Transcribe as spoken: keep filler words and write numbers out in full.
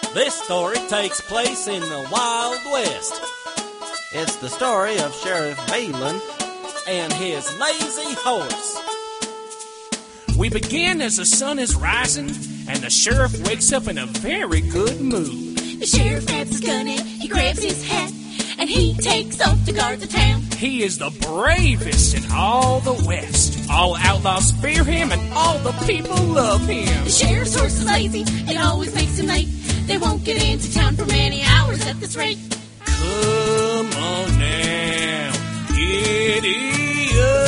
This story takes place in the Wild West. It's the story of Sheriff Balin and his lazy horse. We begin as the sun is rising, and the sheriff wakes up in a very good mood. The sheriff grabs his gun and he grabs his hat, and he takes off to guard the town. He is the bravest in all the West. All outlaws fear him, and all the people love him. The sheriff's horse is lazy, it always makes him late. They won't get into town for many hours at this rate. Come on now, giddy up.